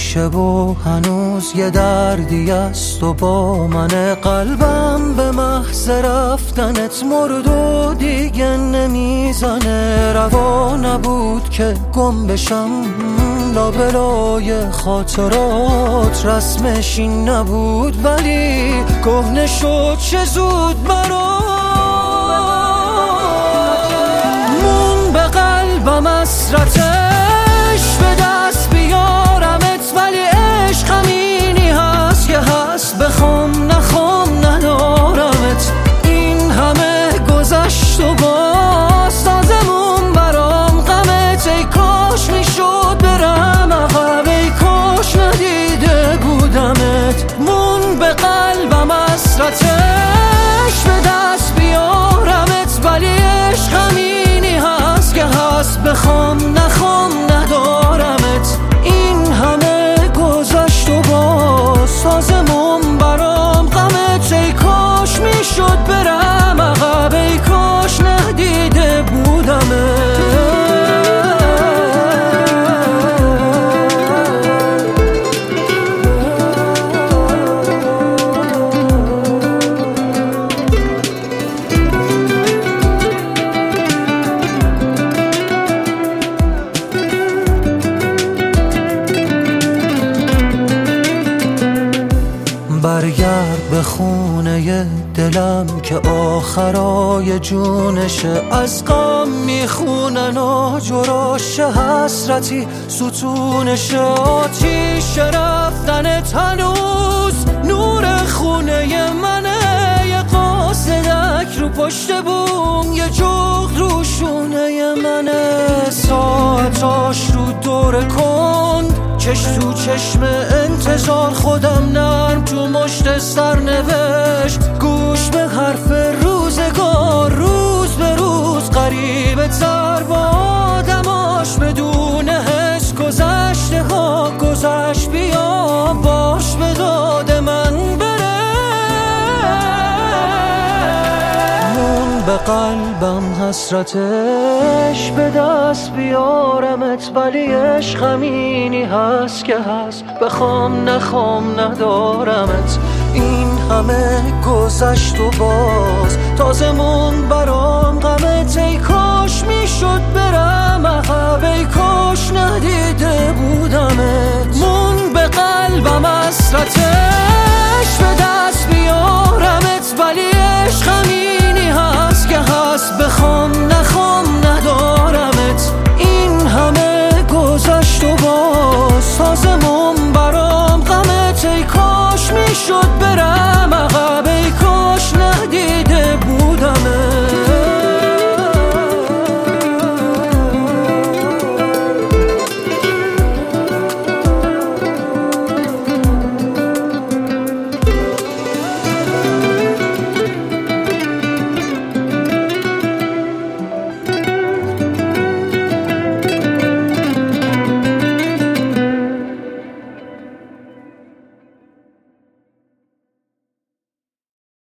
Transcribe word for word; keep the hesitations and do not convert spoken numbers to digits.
میشه و هنوز یه دردی است و با من. قلبم به محض رفتنت مرد و دیگه نمیزنه. روا نبود که گم بشم لابلای خاطرات، رسمش این نبود ولی کهنه شد چه زود برات. مون به قلبم حسرتش به دست بیارمت، ولی عشق همینی هست که هست، بخوام نخوام ندارمت. این همه گذشت و باز تازمون برام غمت. ای کاش میشد برم عقب، ای کاش ندیده بودمت. مون به قلبم حسرتش به دست بیارمت، ولی عشق همینی هست که هست، بخوام نخوام ندارمت. این همه گذشت و باز تازمون برام غمت. ای کاش میشد برم عقب، ای کاش ندیده بودمت. برگرد به خونه دلم که آخرای جونشه. از غم میخونن و جراش حسرتی ستونشه. آتیش رفتنت هنوز نور خونه منه. یه قاصدک رو پشت بوم، یه جغد رو شونه منه. ساعتاش رو دور کند، چش تو چشم انتظار، خودم نرم تو مشت سر نوشت. گوش به حرف روزگار، روز به روز قریب تر با آدماش. بدون حس گذشته ها گذشت، بیا باش به داد من بره. مون به قلبم حسرتش به دست بیارمت، ولی عشق همینی هست که هست، بخوام نخوام ندارمت. این همه گذشت و باز تازمون برام غمت. ای کاش میشد برم عقب، ای کاش ندیده بودمت. مون به قلبم حسرتش